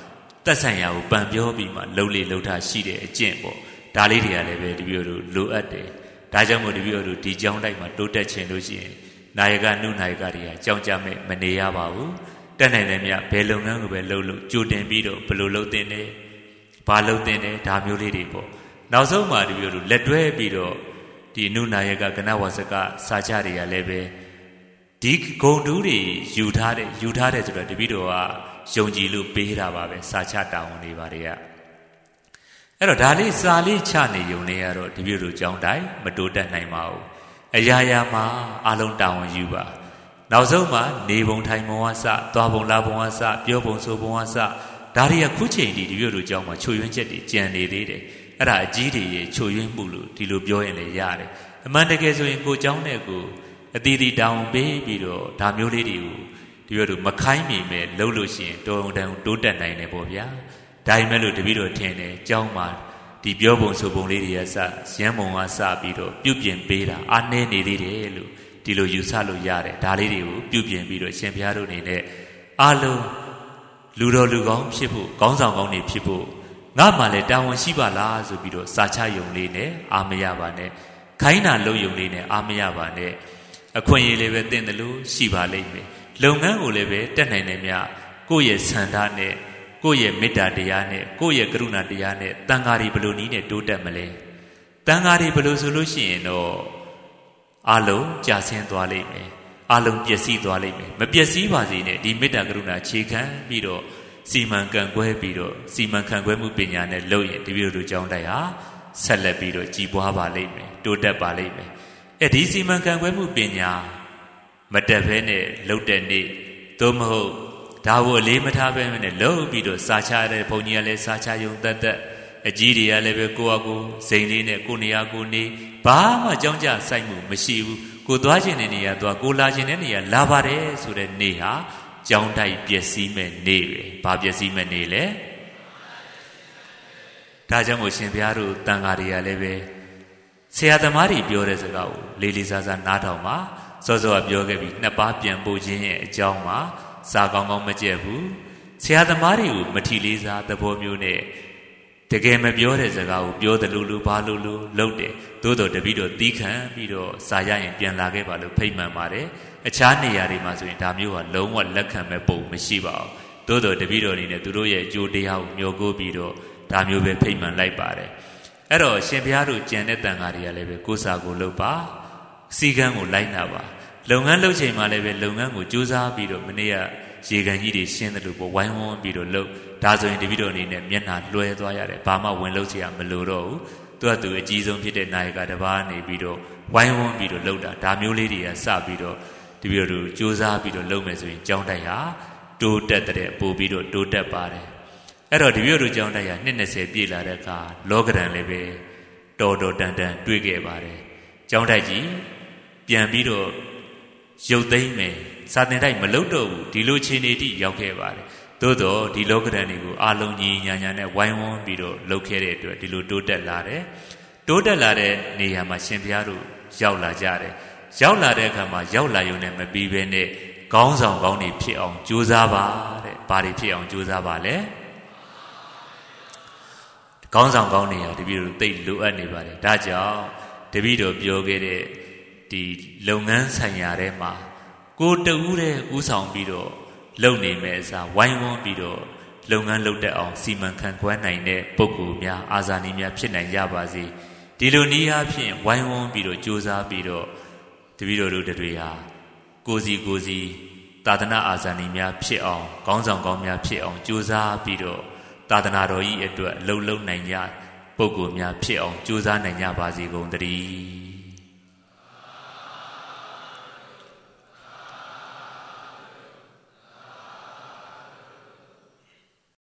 သက်ဆိုင်ရာကိုပံပြောပြီးမှလှုပ်လေလှုပ်တာရှိတဲ့အကျင့်ပေါ့ဒါလေးတွေကလည်းပဲတပည့်တို့လိုအပ်တယ်ဒါကြောင့်မို့တပည့်တို့ဒီကြောင်းတိုက်မှာတိုးတက်ခြင်းလို့ရှိရင်နာယကနုနာယကတွေကကြောင်းကြမဲ့မနေရပါဘူးတက်နိုင်တယ်မြဘယ်လုပ်ငန်းကိုပဲလှုပ်လို့ကြိုတင်ပြီးတော့ဘယ်လိုလုပ်တင်တယ်ဘာလုပ်တင်တယ်ဒါမျိုးလေးတွေပေါ့နောက်ဆုံးမှာတပည့်တို့လက်တွဲပြီးတော့ဒီနုနာယကကနဝါစကစာချတွေကလည်းပဲဒီဂုံတူးတွေယူထားတဲ့ယူထားတဲ့ဆိုတော့တပည့်တော်ကယုံကြည်လို့ပေးတာပါပဲစာချတာဝန်တွေပါတွေကအဲ့တော့ဒါလေးစာလေးချနေုံနဲ့ကတော့တပည့်တို့ကြောင်းတိုင်းမတိုးတက်နိုင်ပါဘူးအရာရာမှာအလုံးတာဝန်ယူပါနောက်ဆုံးမှာနေပုံထိုင်ပုံဝါစသွားပုံလာပုံဝါစပြောပုံဆိုပုံဝါစဒါတွေကခုချိန်ဒီတပည့်တို့ကြောင်းမှာချိုယွင်းချက်တွေကြံနေသေးတယ်အဲ့ဒါအကြီးတွေရေချိုယွင်းမှုလို့ဒီလိုပြောရင်လည်းရတယ်အမှန်တကယ်ဆိုရင်ကိုကြောင်းနဲ့ကိုအတီးတီတောင်းပေးပြီးတော့ဒါမျိုးလေးတွေကိုတပည့်တို့မခိုင်းမိမဲ့လှုပ်လို့ရှိရင်တော်တော်တိုးတက်နိုင်တယ်ပေါ့ဗျာဒါပေမဲ့လို့တပည့်တော်ထင်တယ်ကြောင်းမှာဒီပြောပုံဆိုပုံလေးတွေကစရမ်းပုံကစပြီးတော့ပြုပြင်ပေးတာအားနည်းနေသေးတယ်လို့ဒီလိုယူဆလို့ရတယ်ဒါလေးတွေကိုပြုပြင်ပြီးတော့ရှင်ဘုရားတို့အနေနဲ့အားလုံးလူတော်လူကောင်းဖြစ်ဖို့ကောင်းဆောင်ကောင်းတွေဖြစ်ဖို့ငါမှလည်းတာဝန်ရှိပါလားဆိုပြီးတော့စာချယုံလေးနဲ့အာမရပါနဲ့ခိုင်းတာလုပ်ယုံလေးနဲ့အာမရပါနဲ့အခွင့်အရေးလေးပဲတင်တယ်လို့ရှိပါလိမ့်မယ်လုပ်ငန်းကိုလည်းပဲတက်နိုင်တယ်မြကိုယ့်ရဲ့ဆန္ဒနဲ့ကိုယ့်ရဲ့မေတ္တာတရားနဲ့ကိုယ့်ရဲ့ကရုဏာတရားနဲ့တန်ဃာတွေဘယ်လိုနည်းနဲ့တိုးတက်မလဲတန်ဃာတွေဘယ်လိုဆိုလို့ရှိရင်တော့အလုံးကြာဆင်းသွားလိမ့်မယ်အလုံးပျက်စီးသွားလိမ့်မယ်မပျက်စီးပါစေနဲ့ဒီမေတ္တာကရုဏာခြေခံပြီးတော့စီမံကံကွဲပြီးတော့စီမံခန့်ခွဲမှုပညာနဲ့လုပ်ရင်တပည့်တို့ကြောင်းတိုက်ဟာဆက်လက်ပြီးတော့ကြည်ပွားပါလိမ့်မယ်တိုးတက်ပါလိမ့်မယ်အဲဒီစီမံခန့်ခွဲမှုပညာမတက်ဘဲနဲ့လှုပ်တဲ့နေ့သို့မဟုတ်ဒါကိုလေးမထားဘဲနဲ့လှုပ်ပြီးတော့စာချတဲ့ဘုန်းကြီးကလည်းစာချယုံတတ်တတ်အကြီးတွေကလည်းပဲကိုယ့်အကူစိန်လေးနဲ့ကိုနေရာကိုနေဘာမှကြောင်းကြစိုက်မှုမရှိဘူးကိုသွားခြင်းတဲ့နေရာသွားကိုလာခြင်းတဲ့နေရာလာပါတယ်ဆိုတဲ့နေ့ဟာကြောင်းတိုက်ပျက်စီးမဲ့နေ့ပဲဘာပျက်စီးမဲ့နေ့လဲဒါကြောင့်မို့ရှင်ဘုရားတို့တန်ဃာတွေကလည်းပဲဆရာသမားတွေပြောတဲ့စကားကိုလေးလေးစားစားနားထောင်ပါစောစောကပြောခဲ့ပြီးနှစ်ပါးပြန်ပို့ခြင်းရဲ့အကြောင်းမှာစာကောင်းကောင်းမကြက်ဘူးဆရာသမားတွေကိုမထီလေးစားသဘောမျိုးနဲ့တကယ်မပြောတဲ့စကားကိုပြောတယ်လို့လို့ဘာလို့လို့လုပ်တယ်သို့တော်တပည့်တော်သီးခံပြီးတော့စာရရင်ပြန်လာခဲ့ပါလို့ဖိတ်မှန်ပါတယ်အခြားနေရာတွေမှာဆိုရင်ဒါမျိုးကလုံးဝလက်ခံမဲ့ပုံမရှိပါဘူးသို့တော်တပည့်တော်အနေနဲ့သူတို့ရဲ့အကျိုးတရားကိုမျှော်ကိုးပြီးတော့ဒါမျိုးပဲဖိတ်မှန်လိုက်ပါတယ်အဲ့တော့ရှင်ဘုရားတို့ကြံတဲ့တန်ဃာတွေကလည်းပဲကိုယ်စာကိုလုပ်ပါစီကံကိုလိုက်နာပါလုပ်ငန်းလုပ်ချိန်မှာလည်းပဲလုပ်ငန်းကိုကြိုးစားပြီးတော့မနေ့ကရေကန်ကြီးတွေရှင်းတယ်လို့ပေါ့ဝိုင်းဝန်းပြီးတော့လုပ်ဒါဆိုရင်တပည့်တော်အနေနဲ့မျက်နှာလွှဲသွားရတယ်ဘာမှဝင်လုပ်ချင်ရမလို့တော့ဘူးသူကသူအကြီးဆုံးဖြစ်တဲ့နာယကတစ်ပါးနေပြီးတော့ဝိုင်းဝန်းပြီးတော့လုပ်တာဒါမျိုးလေးတွေကစပြီးတော့တပည့်တော်တို့ကြိုးစားပြီးတော့လုပ်မယ်ဆိုရင်ကြောင်းတိုက်ဟာတိုးတက်တဲ့ပို့ပြီးတော့တိုးတက်ပါတယ်အဲ့တော့တပည့်တော်ကြောင်းတိုက်ဟာနှစ်၂၀ပြည့်လာတဲ့အခါလောကဓာတ်လည်းပဲတော်တော်တန်တန်တွေ့ခဲ့ပါတယ်ကြောင်းတိုက်ကြီးပြန်ပြီးတော့ရုပ်သိမ်းမယ်စာသင်တိုက်မလုပ်တော့ဘူးဒီလိုခြေနေတိရောက်ခဲ့ပါတယ်သို့တော့ဒီလောကဓာတ်တွေကိုအာလုံးကြီးညာညာနဲ့ဝိုင်းဝန်းပြီးတော့လုပ်ခဲ့တဲ့အတွက်ဒီလိုတိုးတက်လာတယ်တိုးတက်လာတဲ့နေရာမှာရှင်ဘုရားတို့ရောက်လာကြတယ်ရောက်လာတဲ့အခါမှာရောက်လာရုံနဲ့မပြီးဘဲနဲ့ခေါင်းဆောင်ကောင်းတွေဖြစ်အောင်ကြိုးစားပါတဲ့ဘာတွေဖြစ်အောင်ကြိုးစားပါလဲခေါင်းဆောင်ကောင်းတွေဟာတပည့်တို့သိလိုအပ်နေပါတယ်ဒါကြောင့်တပည့်တို့ပြောခဲ့တဲ့ဒီလုပ်ငန်းဆိုင်ရာထဲမှာကိုတူးတဲ့ဥဆောင်ပြီးတော့လုပ်နေမဲ့အစားဝိုင်းဝန်းပြီးတော့လုပ်ငန်းလုပ်တတ်အောင်စီမံခန့်ခွဲနိုင်တဲ့ပုဂ္ဂိုလ်များအာဇာနည်များဖြစ်နိုင်ကြပါစေဒီလိုနည်းအားဖြင့်ဝိုင်းဝန်းပြီးတော့ကြိုးစားပြီးတော့တပည့်တော်တို့တွေဟာကိုစီကိုစီသာသနာအာဇာနည်များဖြစ်အောင်ခေါင်းဆောင်ကောင်းများဖြစ်အောင်ကြိုးစားပြီးတော့သာသနာတော်ကြီးအတွက်လှုပ်လှုပ်နိုင်ကြပုဂ္ဂိုလ်များဖြစ်အောင်ကြိုးစားနိုင်ကြပါစေကုန်သတည်း